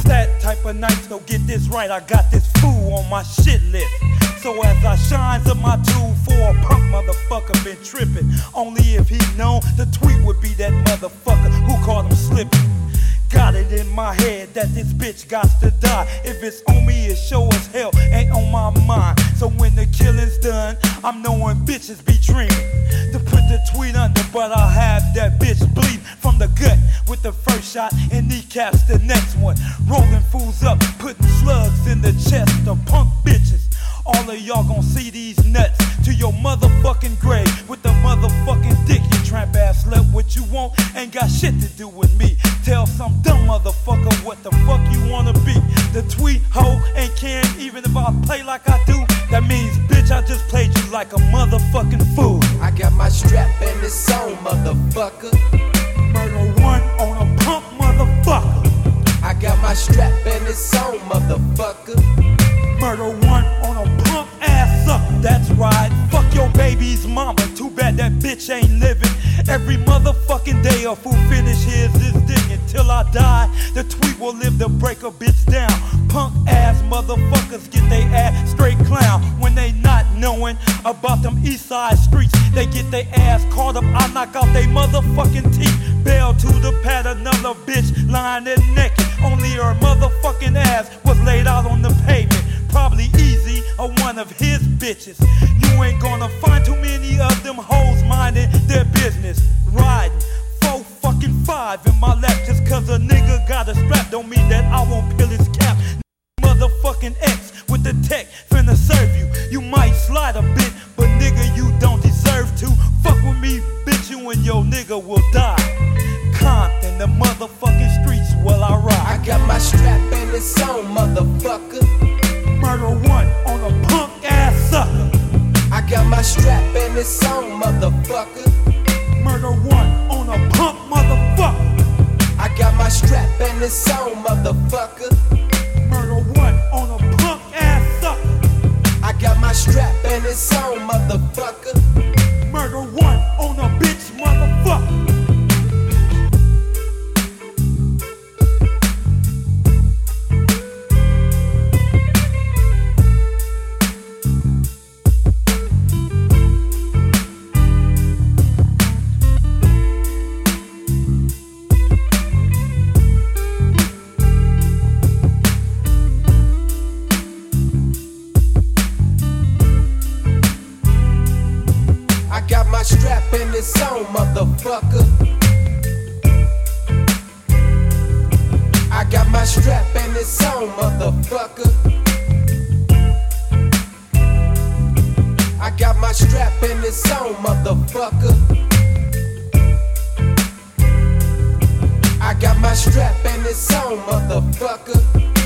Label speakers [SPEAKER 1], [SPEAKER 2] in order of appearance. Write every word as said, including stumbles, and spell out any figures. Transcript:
[SPEAKER 1] It's that type of night, so get this right, I got this fool on my shit list. So as I shines up my tool for a punk motherfucker been tripping. Only if he known the tweet would be that motherfucker who caught him slipping. Got it in my head that this bitch got to die. If it's on me, it's sure as hell ain't on my mind. So when the killing's done, I'm knowing bitches be dreaming to put the tweet under, but I'll have that bitch bleed from the gut with the first shot and kneecaps the next one. Rolling fools up, putting slugs in the chest of punk bitches. All of y'all gon' see these nuts to your motherfucking grave with the motherfucking dick. You tramp ass slut, what you want ain't got shit to do with me. Tell some dumb motherfucker what the fuck you wanna be. The tweet hoe ain't caring even if I play like I do. That means bitch I just played you like a motherfucking fool.
[SPEAKER 2] I got my strap and it's on, motherfucker.
[SPEAKER 1] Murder one on a punk motherfucker.
[SPEAKER 2] I got my strap and it's on, motherfucker.
[SPEAKER 1] Murder one on a punk ass sucker. That's right, fuck your baby's mama. Too bad that bitch ain't living. Every motherfucking day a fool finish his is dick. Until I die, the tweet will live to break a bitch down. Punk ass motherfuckers get they ass straight clown. When they not knowing about them east side streets, they get they ass caught up, I knock out they motherfucking teeth. Bail to the pad, another bitch lying there naked. Only her motherfucking ass was laid out on the pavement. Probably easy or one of his bitches. You ain't gonna find too many of them hoes minding their business. Riding four fucking five in my lap. Just cause a nigga got a strap don't mean that I won't peel his cap. Motherfucking X with the tech finna serve you. You might slide a bit, but nigga you don't deserve to. Fuck with me, bitch, you and your nigga will die. Compton, the motherfucking streets while I ride.
[SPEAKER 2] I got my strap and it's on, motherfucker.
[SPEAKER 1] Murder one on a punk ass sucker.
[SPEAKER 2] I got my strap and it's on, motherfucker.
[SPEAKER 1] Murder one on a punk motherfucker.
[SPEAKER 2] I got my strap and it's on, motherfucker.
[SPEAKER 1] Murder one on a punk ass sucker.
[SPEAKER 2] I got my strap and it's on, motherfucker.
[SPEAKER 1] Murder one on a bitch motherfucker.
[SPEAKER 2] My strap and it's on, motherfucker. I got my strap and it's on, motherfucker. I got my strap and it's on, motherfucker. I got my strap and it's on, motherfucker.